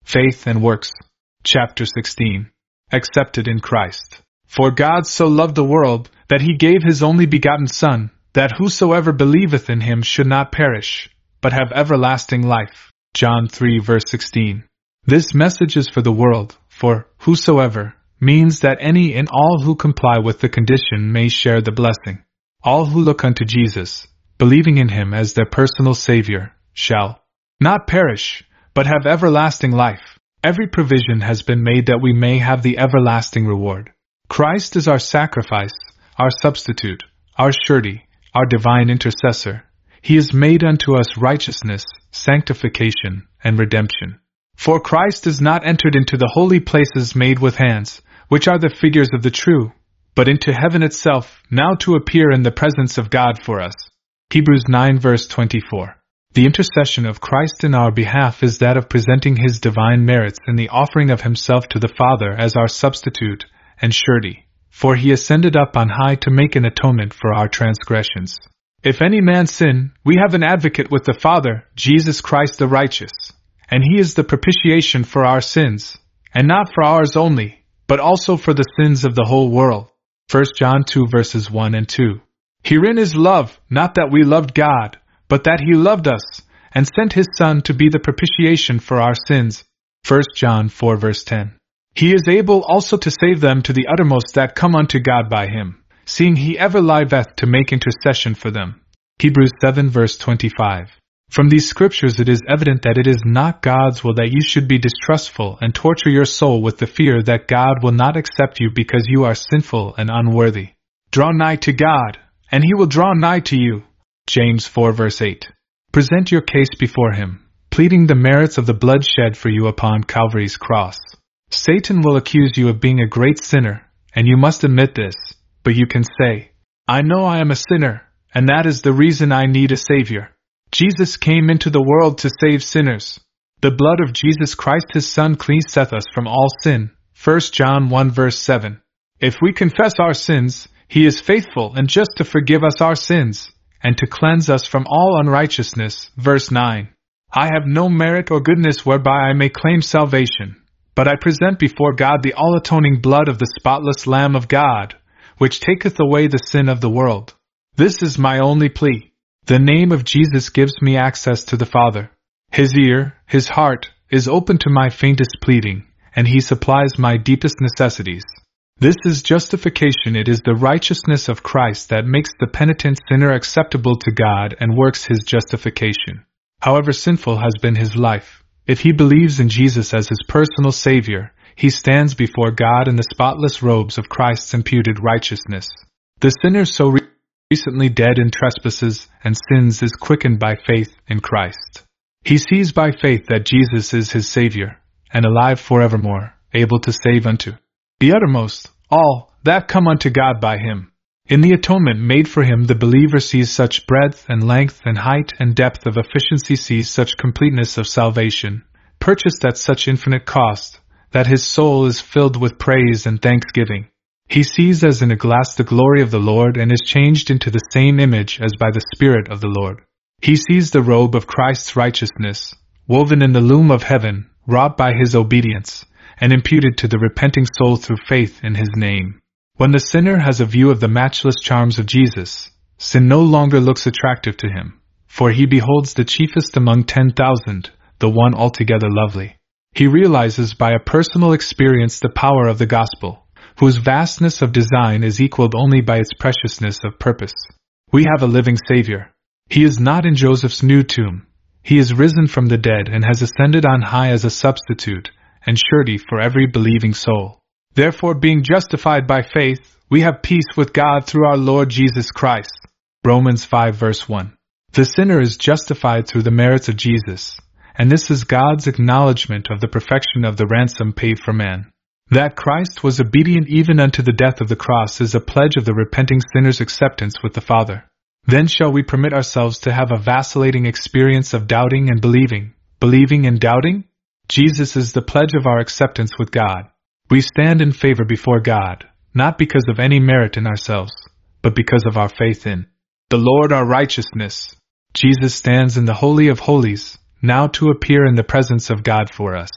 Faith and Works. Chapter 16. Accepted in Christ. For God so loved the world, that he gave his only begotten Son, that whosoever believeth in him should not perish, but have everlasting life. John 3 verse 16. This message is for the world, for whosoever means that any and all who comply with the condition may share the blessing. All who look unto Jesus, believing in him as their personal Savior, shall not perish, but have everlasting life. Every provision has been made that we may have the everlasting reward. Christ is our sacrifice, our substitute, our surety, our divine intercessor. He is made unto us righteousness, sanctification, and redemption. For Christ is not entered into the holy places made with hands, which are the figures of the true, but into heaven itself, now to appear in the presence of God for us. Hebrews 9 verse 24. The intercession of Christ in our behalf is that of presenting his divine merits in the offering of himself to the Father as our substitute and surety, for he ascended up on high to make an atonement for our transgressions. If any man sin, we have an advocate with the Father, Jesus Christ the righteous, and he is the propitiation for our sins, and not for ours only, but also for the sins of the whole world. 1 John 2 verses 1 and 2. Herein is love, not that we loved God, but that he loved us, and sent his Son to be the propitiation for our sins. 1 John 4 verse 10. He is able also to save them to the uttermost that come unto God by him, seeing he ever liveth to make intercession for them. Hebrews 7 verse 25. From these scriptures it is evident that it is not God's will that you should be distrustful and torture your soul with the fear that God will not accept you because you are sinful and unworthy. Draw nigh to God, and he will draw nigh to you. James 4 verse 8. Present your case before him, pleading the merits of the blood shed for you upon Calvary's cross. Satan will accuse you of being a great sinner, and you must admit this, but you can say, I know I am a sinner, and that is the reason I need a Savior. Jesus came into the world to save sinners. The blood of Jesus Christ his Son cleanseth us from all sin. 1 John 1 verse 7. If we confess our sins, he is faithful and just to forgive us our sins, and to cleanse us from all unrighteousness. Verse 9. I have no merit or goodness whereby I may claim salvation, but I present before God the all-atoning blood of the spotless Lamb of God, which taketh away the sin of the world. This is my only plea. The name of Jesus gives me access to the Father. His ear, his heart, is open to my faintest pleading, and he supplies my deepest necessities. This is justification. It is the righteousness of Christ that makes the penitent sinner acceptable to God and works his justification. However sinful has been his life, if he believes in Jesus as his personal Savior, he stands before God in the spotless robes of Christ's imputed righteousness. The sinner so recently dead in trespasses and sins is quickened by faith in Christ. He sees by faith that Jesus is his Savior, and alive forevermore, able to save unto the uttermost all that come unto God by him. In the atonement made for him, the believer sees such breadth and length and height and depth of efficiency, sees such completeness of salvation, purchased at such infinite cost, that his soul is filled with praise and thanksgiving. He sees as in a glass the glory of the Lord and is changed into the same image as by the Spirit of the Lord. He sees the robe of Christ's righteousness, woven in the loom of heaven, wrought by his obedience, and imputed to the repenting soul through faith in his name. When the sinner has a view of the matchless charms of Jesus, sin no longer looks attractive to him, for he beholds the chiefest among 10,000, the one altogether lovely. He realizes by a personal experience the power of the gospel, whose vastness of design is equaled only by its preciousness of purpose. We have a living Savior. He is not in Joseph's new tomb. He is risen from the dead and has ascended on high as a substitute and surety for every believing soul. Therefore, being justified by faith, we have peace with God through our Lord Jesus Christ. Romans 5 verse 1. The sinner is justified through the merits of Jesus, and this is God's acknowledgement of the perfection of the ransom paid for man. That Christ was obedient even unto the death of the cross is a pledge of the repenting sinner's acceptance with the Father. Then shall we permit ourselves to have a vacillating experience of doubting and believing and doubting? Jesus is the pledge of our acceptance with God. We stand in favor before God, not because of any merit in ourselves, but because of our faith in the Lord our righteousness. Jesus stands in the Holy of Holies, now to appear in the presence of God for us.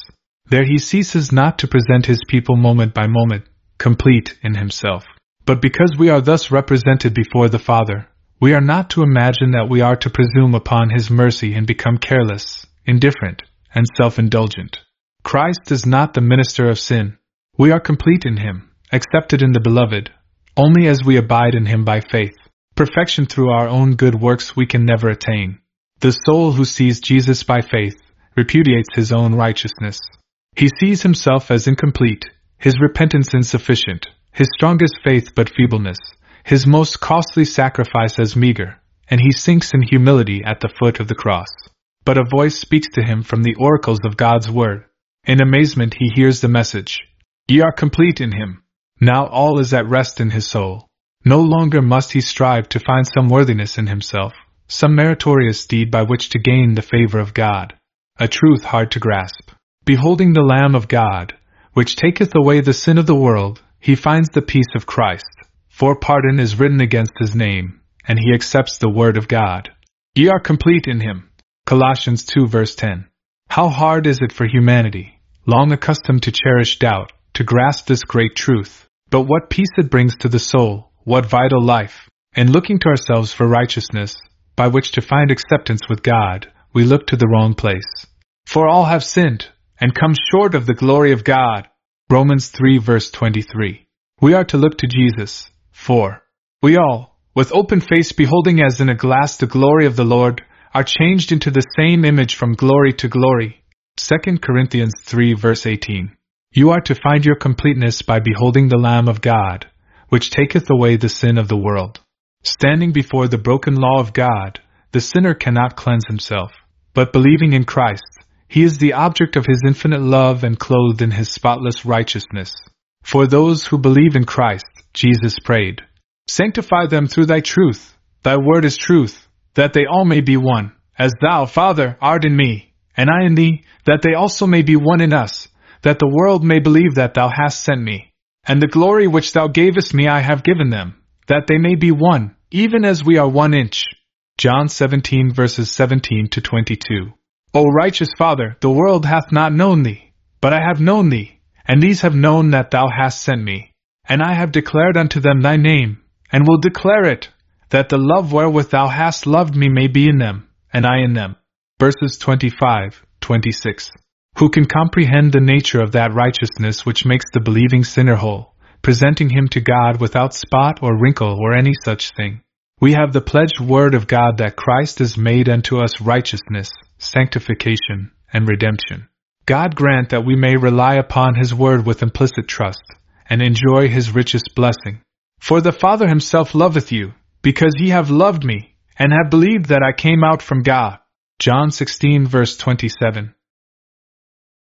There he ceases not to present his people moment by moment, complete in himself. But because we are thus represented before the Father, we are not to imagine that we are to presume upon his mercy and become careless, indifferent, and self-indulgent. Christ is not the minister of sin. We are complete in him, accepted in the Beloved, only as we abide in him by faith. Perfection through our own good works we can never attain. The soul who sees Jesus by faith repudiates his own righteousness. He sees himself as incomplete, his repentance insufficient, his strongest faith but feebleness, his most costly sacrifice as meager, and he sinks in humility at the foot of the cross. But a voice speaks to him from the oracles of God's word. In amazement he hears the message, "Ye are complete in him." Now all is at rest in his soul. No longer must he strive to find some worthiness in himself, some meritorious deed by which to gain the favor of God. A truth hard to grasp. Beholding the Lamb of God, which taketh away the sin of the world, he finds the peace of Christ, for pardon is written against his name, and he accepts the word of God. Ye are complete in him. Colossians 2 verse 10. How hard is it for humanity, long accustomed to cherish doubt, to grasp this great truth, but what peace it brings to the soul, what vital life. In looking to ourselves for righteousness, by which to find acceptance with God, we look to the wrong place. For all have sinned, and come short of the glory of God. Romans 3 verse 23. We are to look to Jesus, for we all, with open face beholding as in a glass the glory of the Lord, are changed into the same image from glory to glory. 2 Corinthians 3 verse 18. You are to find your completeness by beholding the Lamb of God, which taketh away the sin of the world. Standing before the broken law of God, the sinner cannot cleanse himself, but believing in Christ, he is the object of his infinite love and clothed in his spotless righteousness. For those who believe in Christ, Jesus prayed, "Sanctify them through thy truth, thy word is truth, that they all may be one, as thou, Father, art in me, and I in thee, that they also may be one in us, that the world may believe that thou hast sent me. And the glory which thou gavest me I have given them, that they may be one, even as we are 1 inch." John 17 verses 17 to 22. O righteous Father, the world hath not known thee, but I have known thee, and these have known that thou hast sent me. And I have declared unto them thy name, and will declare it, that the love wherewith thou hast loved me may be in them, and I in them. Verses 25, 26. Who can comprehend the nature of that righteousness which makes the believing sinner whole, presenting him to God without spot or wrinkle or any such thing? We have the pledged word of God that Christ is made unto us righteousness, sanctification, and redemption. God grant that we may rely upon his word with implicit trust, and enjoy his richest blessing. For the Father himself loveth you, because ye have loved me, and have believed that I came out from God. John 16 verse 27.